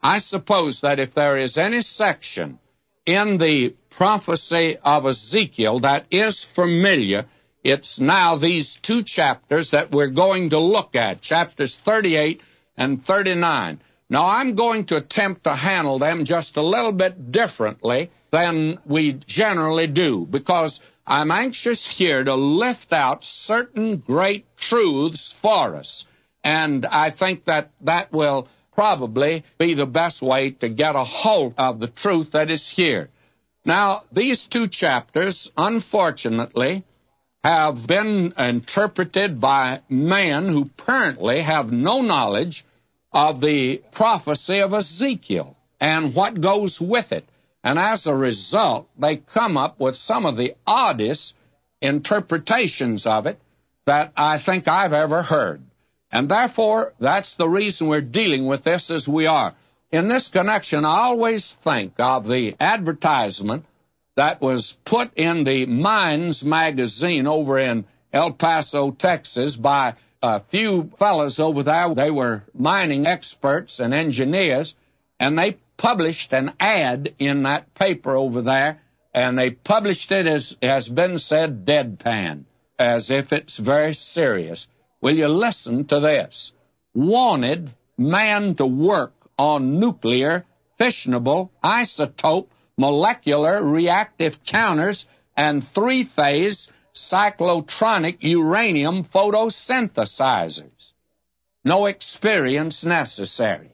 I suppose that if there is any section in the prophecy of Ezekiel that is familiar, it's now these two chapters that we're going to look at, chapters 38 and 39. Now, I'm going to attempt to handle them just a little bit differently than we generally do, because I'm anxious here to lift out certain great truths for us. And I think that that will probably be the best way to get a hold of the truth that is here. Now, these two chapters, unfortunately, have been interpreted by men who apparently have no knowledge of the prophecy of Ezekiel and what goes with it. And as a result, they come up with some of the oddest interpretations of it that I think I've ever heard. And therefore, that's the reason we're dealing with this as we are. In this connection, I always think of the advertisement that was put in the Mines magazine over in El Paso, Texas, by a few fellows over there. They were mining experts and engineers, and they published an ad in that paper over there, and they published it, as has been said, deadpan, as if it's very serious. Will you listen to this? Wanted man to work on nuclear, fissionable, isotope, molecular reactive counters, and three-phase cyclotronic uranium photosynthesizers. No experience necessary.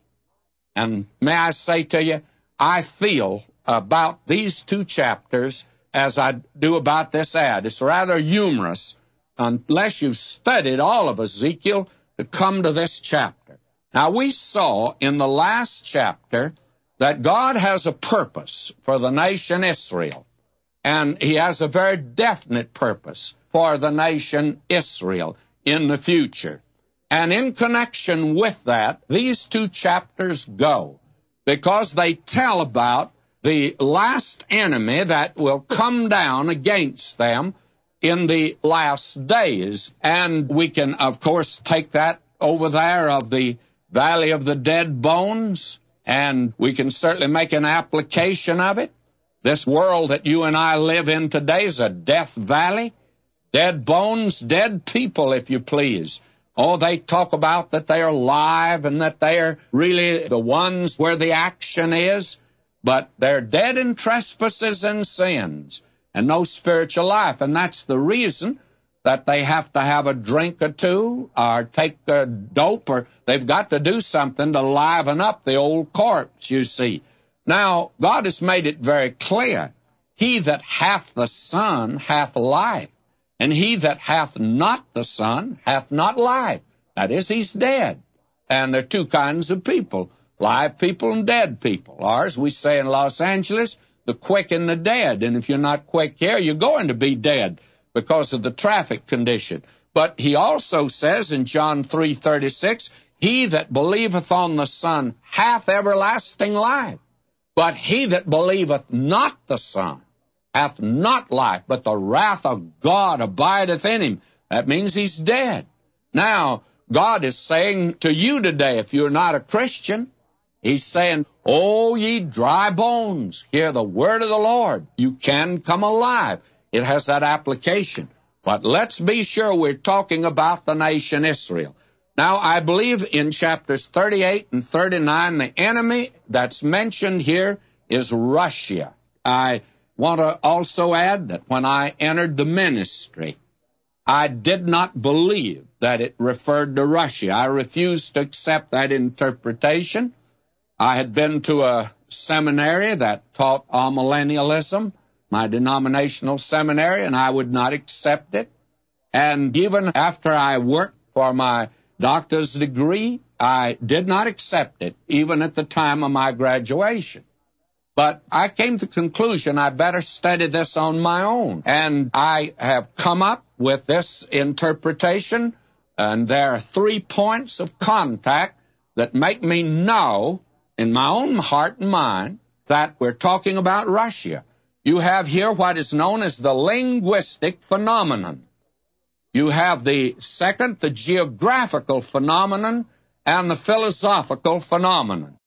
And may I say to you, I feel about these two chapters as I do about this ad. It's rather humorous, unless you've studied all of Ezekiel, to come to this chapter. Now, we saw in the last chapter that God has a purpose for the nation Israel, and he has a very definite purpose for the nation Israel in the future. And in connection with that, these two chapters go, because they tell about the last enemy that will come down against them in the last days. And we can, of course, take that over there of the Valley of the Dead Bones, and we can certainly make an application of it. This world that you and I live in today is a death valley. Dead bones, dead people, if you please. Oh, they talk about that they are alive and that they are really the ones where the action is, but they're dead in trespasses and sins and no spiritual life. And that's the reason that they have to have a drink or two or take a dope, or they've got to do something to liven up the old corpse, you see. Now, God has made it very clear. He that hath the Son hath life, and he that hath not the Son hath not life. That is, he's dead. And there are two kinds of people, live people and dead people. Ours, we say in Los Angeles, the quick and the dead. And if you're not quick here, you're going to be dead because of the traffic condition. But he also says in John 3:36, he that believeth on the Son hath everlasting life. But he that believeth not the Son hath not life, but the wrath of God abideth in him. That means he's dead. Now, God is saying to you today, if you're not a Christian, he's saying, "O ye dry bones, hear the word of the Lord." You can come alive. It has that application. But let's be sure we're talking about the nation Israel. Now, I believe in chapters 38 and 39, the enemy that's mentioned here is Russia. I want to also add that when I entered the ministry, I did not believe that it referred to Russia. I refused to accept that interpretation. I had been to a seminary that taught amillennialism, my denominational seminary, and I would not accept it. And even after I worked for my doctor's degree, I did not accept it, even at the time of my graduation. But I came to the conclusion I better study this on my own. And I have come up with this interpretation, and there are 3 points of contact that make me know in my own heart and mind that we're talking about Russia. You have here what is known as the linguistic phenomenon. You have the second, the geographical phenomenon, and the philosophical phenomenon.